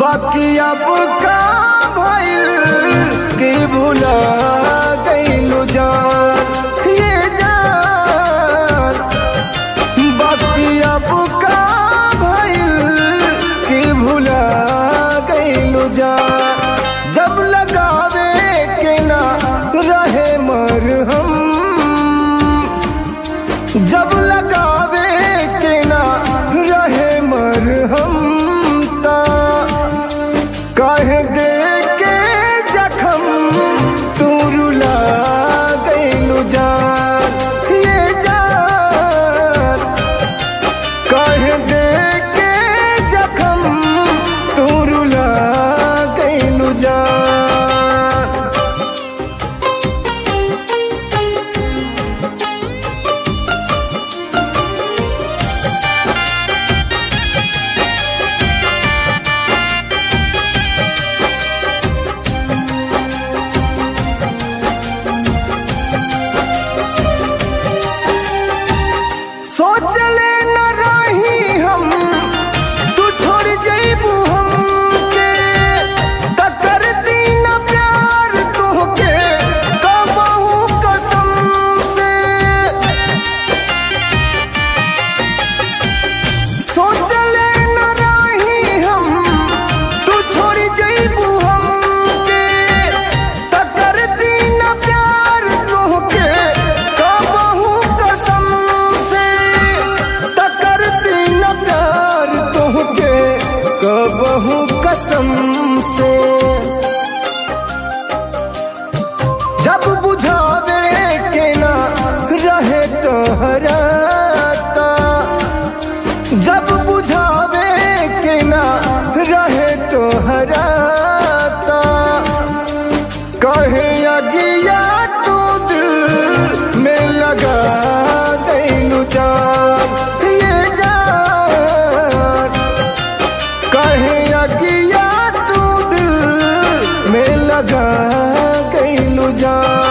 बाकी अब का भइल कि भुला गइलू जान, ये जान। बाकी अब का भइल कि भुला गइलू जान। जब लगावे के ना रहे मरहम, जब लगावे के ना रहे मरहम, काहे दे के जखम तू रुला गइलू जान, ये जान। काहे दे के जखम तू रुला गइलू जान। सोचले न रही हम तू छोड़ जइबू हमके, त करती न प्यार तोहके कबहू कसम से। सोचले न रही हम तू छोड़ जइबू हमके, त करती न प्यार तोहके कबहू कसम से। कबहू कसम से। जब बुझावे के ना रहे तोहराता, जब बुझावे के ना रहे तोहराता, कहे अगिया तू दिल में लगा गइलू जान, ये जान। कहे अगिया तू दिल में लगा गइलू जान।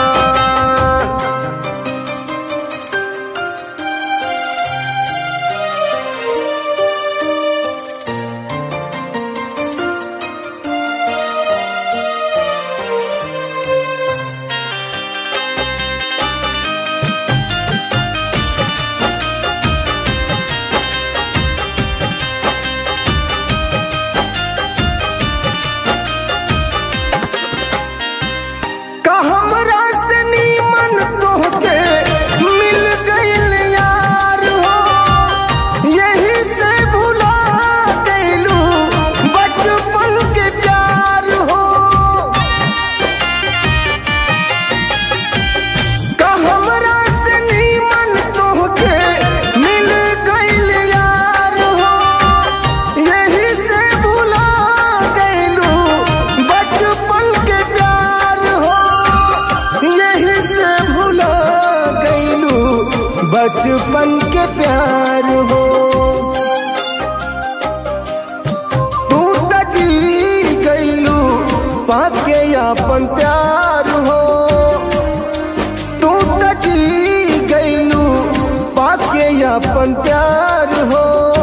हमरा से नीमन तोहके मिल गइल यार हो, यही से भुला गइलू बचपन के प्यार हो। हमरा से नीमन तोहके मिल गइल यार हो, यही से भुला गइलू बचपन के प्यार हो, यही से भुला गइलू बचपन के प्यार हो। तू त जी गइलू पाके अपन प्यार हो, तू त जी गइलू पाके अपन प्यार हो।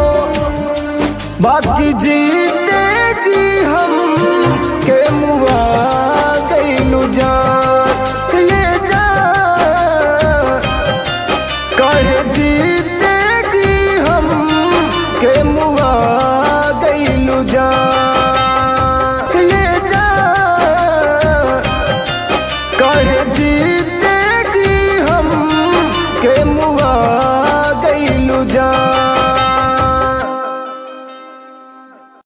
बाकी जीते जी हम के मुआ गइलू जान, ये जान। कहे जीते जी हम के मुआ गइलू जान, ये जान। कहे जीते जी हम के मुआ गइलू जान।